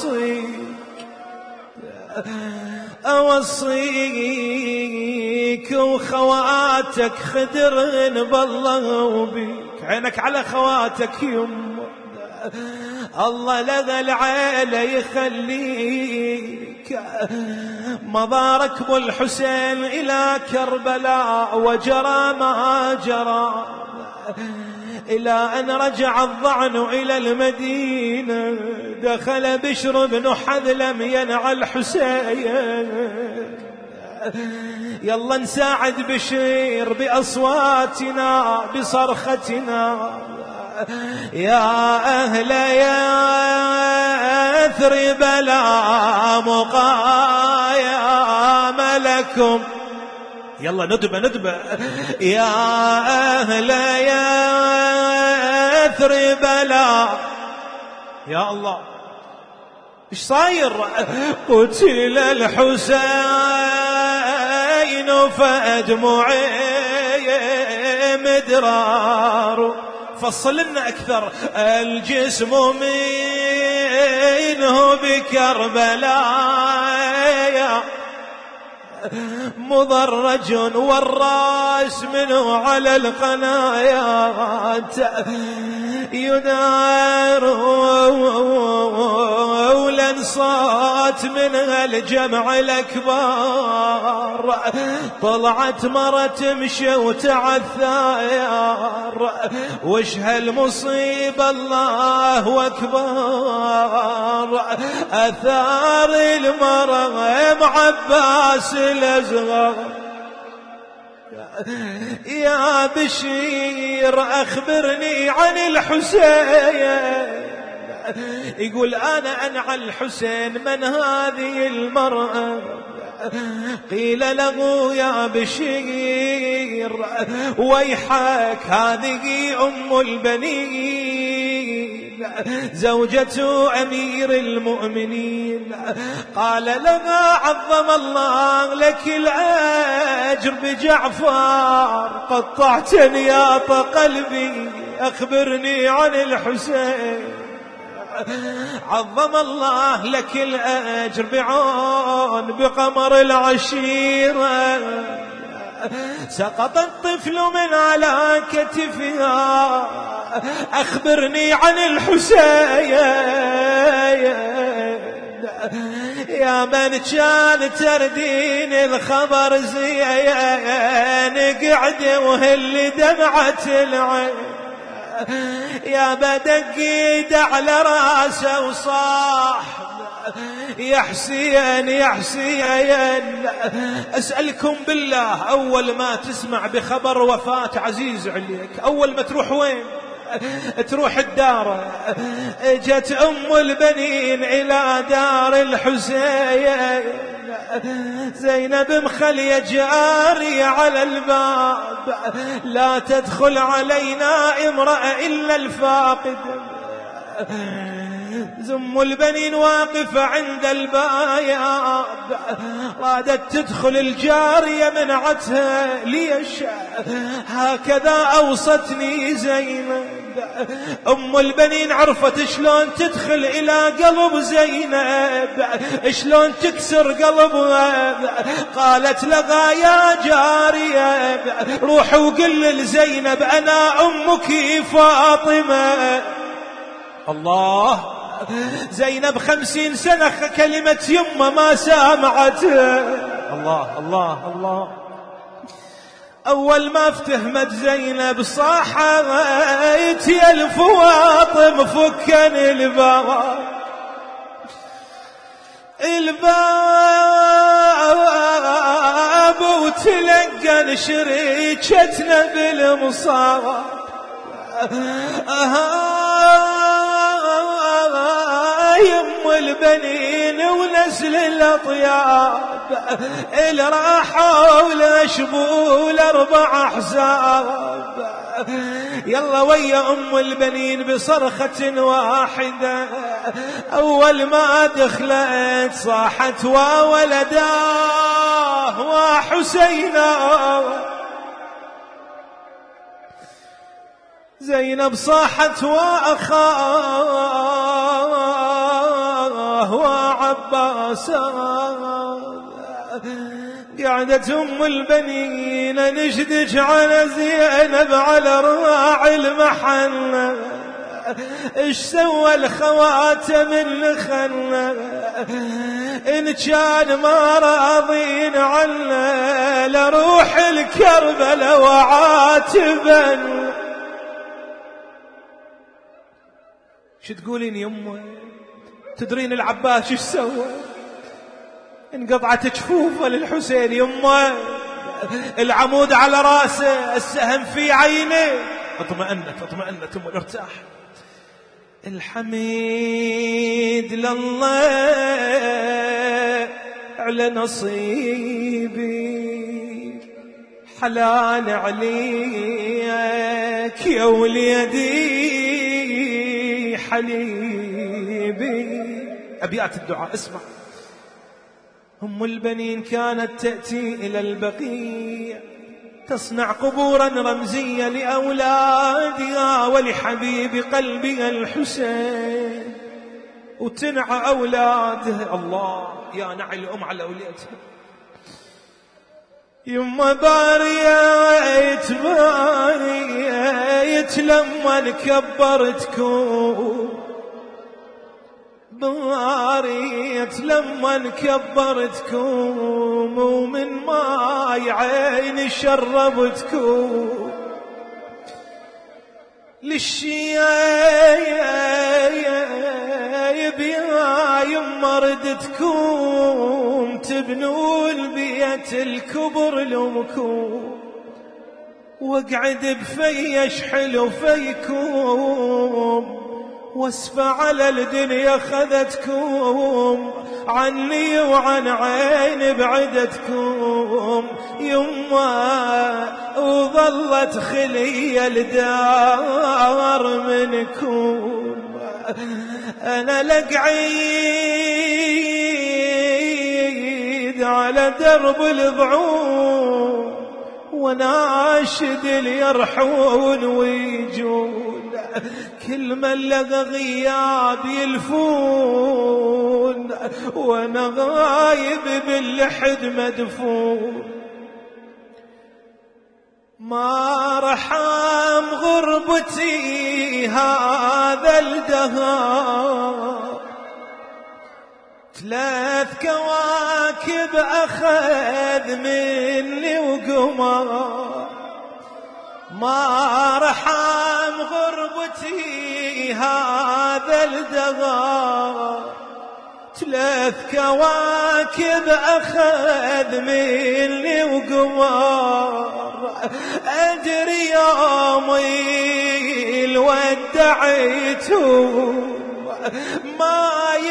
اوصيك، وخواتك خدرن بالله وبيك. عينك على خواتك يما، الله لغى العيلة يخليك. مضارك ابو الحسين الى كربلاء، وجرى ما جرى الى ان رجع الضعن الى المدينة. دخل بشر بن حذلم ينعى الحسين، يلا نساعد بشير بأصواتنا بصرختنا. يا أهل يثرب لا مقايم لكم. يلا ندبة. يا أهل يثرب لا، يا الله ايش صاير؟ قتل الحسين فأدمعي الأدرار. فصل لنا أكثر. الجسم منه بكربلاء مضرج والراس منه على القنايا ينار ولنصات منها الجمع الأكبار. طلعت مرة تمشي وتعثار وش هالمصيبة الله أكبر. أثار المرأة عباس الأصغر. يا بشير أخبرني عن الحسين. يقول أنا عن الحسين. من هذه المرأة؟ قيل له يا بشير ويحك هذه أم البنين زوجة أمير المؤمنين. قال لها عظم الله لك الأجر بجعفر قطعتني يا قلبي. أخبرني عن الحسين. عظم الله لك الأجر بعون بقمر العشيرة. سقط الطفل من على كتفها. أخبرني عن الحسين. يا من كان تردين الخبر زين قعد وهل دمعة العين. يا بدقيد على راسه وصاح يا حسين يا حسين. أسألكم بالله أول ما تسمع بخبر وفاة عزيز عليك أول ما تروح وين؟ تروح الدار. جت أم البنين إلى دار الحسين. زينب مخلية جارية على الباب. لا تدخل علينا امرأة إلا الفاقد. زم البنين واقفة عند الباب. رادت تدخل الجارية منعتها. ليش؟ هكذا أوصتني زينب. أم البنين عرفت شلون تدخل إلى قلب زينب شلون تكسر قلبها. قالت لها يا جارية روح وقل لزينب أنا أمك فاطمة. الله. زينب 50 سنة كلمة يمه ما سامعت. الله الله الله. أول ما افتهمت زينب صاحت يا الفواطم فكن الباب. وتلقى شريكتنا بالمصاب. يم البنين ونسل الأطياب اللي راحوا لشبوا الأربع أحزاب. يلا ويا أم البنين بصرخة واحدة. أول ما دخلت صاحت وولداه وحسينا. زينب صاحت وأخاه وعباسا. قعدت أم البنين نشدج على زينب على راعي المحل. ايش سوى الخواتم اللي خلنا ان كان ما راضين عنا لروح الكربلاء وعاتبا. شو تقولين يمه؟ تدرين العباس ايش سوى؟ انقطعت جفوفه للحسين يمه. العمود على راسه السهم في عينه. اطمأنت ام ارتاح. الحميد لله على نصيبي حلال عليك يا وليدي حليبي. أبيات الدعاء اسمع. أم البنين كانت تأتي إلى البقيع تصنع قبورا رمزية لأولادها ولحبيب قلبها الحسين، وتنعى أولاده. الله يا نعي الأم على أولادها. يما باريت لما كبرتكم، باريت لما كبرتكم، ومن ماي عيني شربتكم، للشيايب يا يما ردتكم، تبنوا البيت الكبر لمكم، واقعد بفيش حلو فيكم، واسفة على الدنيا خذتكم، عني وعن عين بعدتكم يما، وظلت خلي الدار منكم. أنا لقعيد على درب الضعون، وناشد اللي يرحون ويجون، كل من لقى غياب يلفون، وانا غايب باللحد مدفون. ما رحم غربتي هذا الدهر، 3 كواكب أخذ مني وقمر. ما رحم غربتي هذا الدهر، 3 كواكب أخذ مني وقمر. أدري يومي الودعتهم ما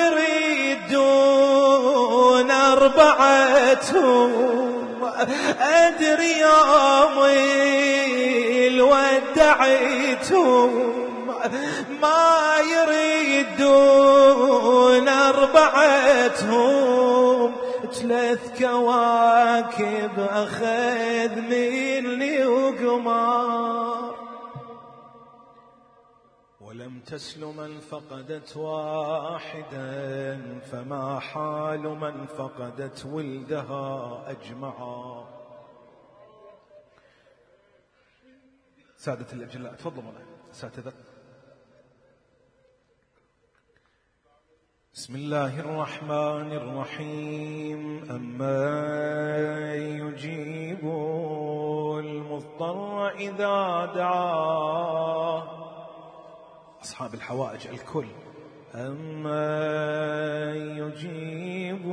يريدون 4، أدري يومي الودعتهم ما يريدون 4، 3 كواكب أخذ مني وقمار. ولم تسل من فقدت واحدا، فما حال من فقدت ولدها أجمعا. سادة الأجلاء تفضلوا ساتذة. بسم الله الرحمن الرحيم. أمن يجيب المضطر إذا دعاه، أصحاب الحوائج الكل. أمن يجيب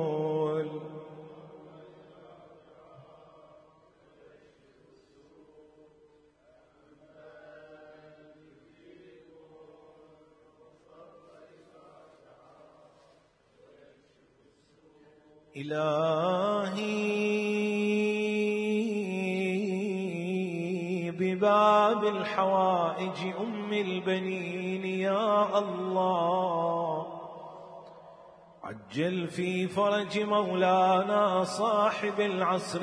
إلهي بباب الحوائج أم البنين يا الله، عجل في فرج مولانا صاحب العصر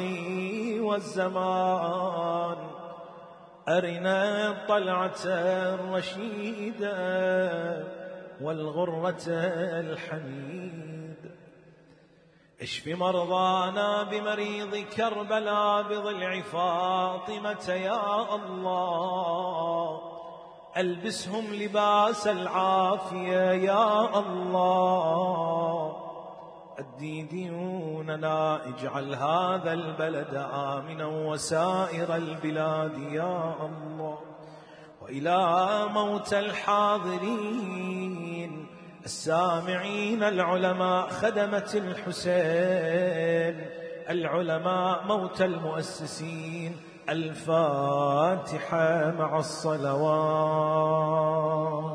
والزمان. أرنا الطلعة الرشيدة والغرة الحميدة. اشف مرضانا بمريض كربلاء بضلع فاطمة يا الله، ألبسهم لباس العافية يا الله. أدي ديوننا، اجعل هذا البلد آمنا وسائر البلاد يا الله. وإلى موتى الحاضرين السامعين العلماء خدمة الحسين، العلماء موتى المؤسسين، الفاتحة مع الصلوات.